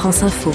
France Info.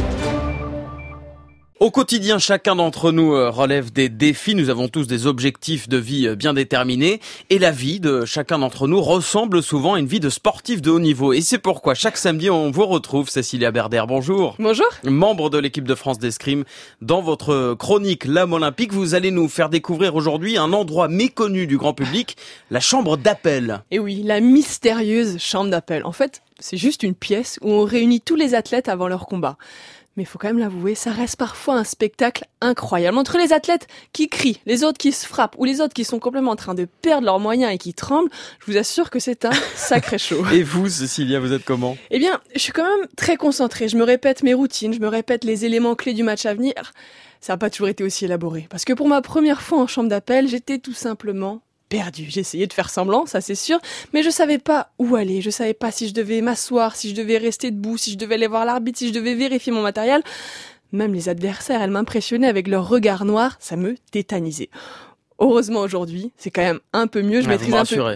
Au quotidien, chacun d'entre nous relève des défis. Nous avons tous des objectifs de vie bien déterminés. Et la vie de chacun d'entre nous ressemble souvent à une vie de sportif de haut niveau. Et c'est pourquoi chaque samedi, on vous retrouve, Cécilia Berder. Bonjour. Bonjour. Membre de l'équipe de France d'escrime. Dans votre chronique L'âme olympique, vous allez nous faire découvrir aujourd'hui un endroit méconnu du grand public, la chambre d'appel. Et oui, la mystérieuse chambre d'appel. En fait, c'est juste une pièce où on réunit tous les athlètes avant leur combat. Mais il faut quand même l'avouer, ça reste parfois un spectacle incroyable. Entre les athlètes qui crient, les autres qui se frappent ou les autres qui sont complètement en train de perdre leurs moyens et qui tremblent, je vous assure que c'est un sacré show. Et vous, Cécilia, vous êtes comment ? Eh bien, je suis quand même très concentrée. Je me répète mes routines, je me répète les éléments clés du match à venir. Ça n'a pas toujours été aussi élaboré. Parce que pour ma première fois en chambre d'appel, j'étais tout simplement perdu. J'ai essayé de faire semblant, ça c'est sûr, mais je savais pas où aller. Je savais pas si je devais m'asseoir, si je devais rester debout, si je devais aller voir l'arbitre, si je devais vérifier mon matériel. Même les adversaires, elles m'impressionnaient avec leur regard noir, ça me tétanisait. Heureusement aujourd'hui, c'est quand même un peu mieux, je maîtrise un peu.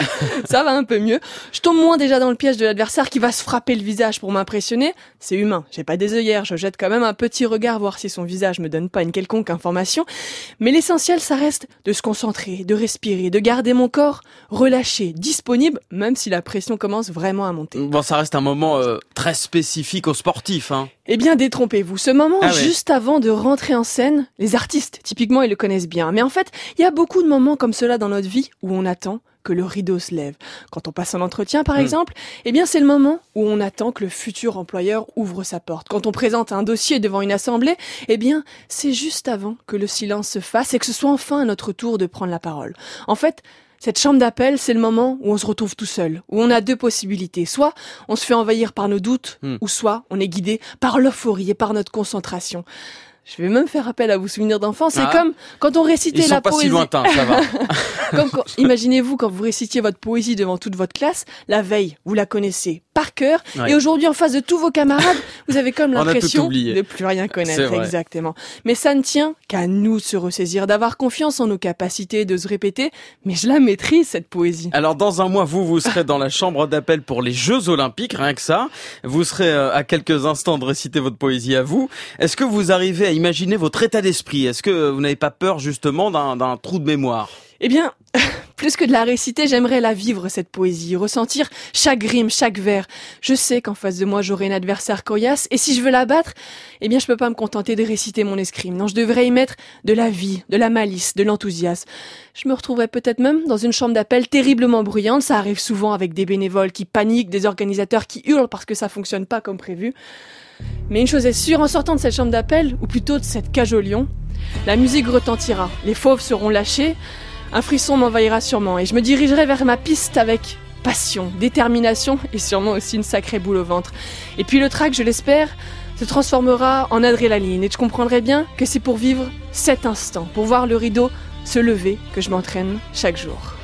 Ça va un peu mieux. Je tombe moins déjà dans le piège de l'adversaire qui va se frapper le visage pour m'impressionner. C'est humain, j'ai pas des œillères, je jette quand même un petit regard voir si son visage me donne pas une quelconque information. Mais l'essentiel, ça reste de se concentrer, de respirer, de garder mon corps relâché, disponible, même si la pression commence vraiment à monter. Bon, ça reste un moment très spécifique aux sportifs, hein. Eh bien, détrompez-vous. Ce moment, juste avant de rentrer en scène, les artistes, typiquement, ils le connaissent bien. Mais en fait, il y a beaucoup de moments comme cela dans notre vie où on attend que le rideau se lève. Quand on passe un entretien, par exemple, eh bien, c'est le moment où on attend que le futur employeur ouvre sa porte. Quand on présente un dossier devant une assemblée, eh bien, c'est juste avant que le silence se fasse et que ce soit enfin à notre tour de prendre la parole. En fait, cette chambre d'appel, c'est le moment où on se retrouve tout seul, où on a deux possibilités. Soit on se fait envahir par nos doutes, ou soit on est guidé par l'euphorie et par notre concentration. Je vais même faire appel à vos souvenirs d'enfance. C'est comme quand on récitait la poésie. Ils sont pas si lointains, ça va. Imaginez-vous quand vous récitiez votre poésie devant toute votre classe, la veille, vous la connaissez par cœur. Ouais. Et aujourd'hui, en face de tous vos camarades, vous avez comme l'impression de plus rien connaître. Exactement. Mais ça ne tient qu'à nous de se ressaisir, d'avoir confiance en nos capacités, de se répéter. Mais je la maîtrise, cette poésie. Alors, dans un mois, vous serez dans la chambre d'appel pour les Jeux Olympiques, rien que ça. Vous serez à quelques instants de réciter votre poésie à vous. Est-ce que vous arrivez à imaginer votre état d'esprit? Est-ce que vous n'avez pas peur, justement, d'un trou de mémoire? Eh bien, plus que de la réciter, j'aimerais la vivre, cette poésie, ressentir chaque rime, chaque vers. Je sais qu'en face de moi, j'aurai un adversaire coriace, et si je veux la battre, eh bien, je peux pas me contenter de réciter mon escrime. Non, je devrais y mettre de la vie, de la malice, de l'enthousiasme. Je me retrouverais peut-être même dans une chambre d'appel terriblement bruyante. Ça arrive souvent avec des bénévoles qui paniquent, des organisateurs qui hurlent parce que ça fonctionne pas comme prévu. Mais une chose est sûre, en sortant de cette chambre d'appel, ou plutôt de cette cage au lion, la musique retentira, les fauves seront lâchés, un frisson m'envahira sûrement et je me dirigerai vers ma piste avec passion, détermination et sûrement aussi une sacrée boule au ventre. Et puis le track, je l'espère, se transformera en adrénaline et je comprendrai bien que c'est pour vivre cet instant, pour voir le rideau se lever que je m'entraîne chaque jour.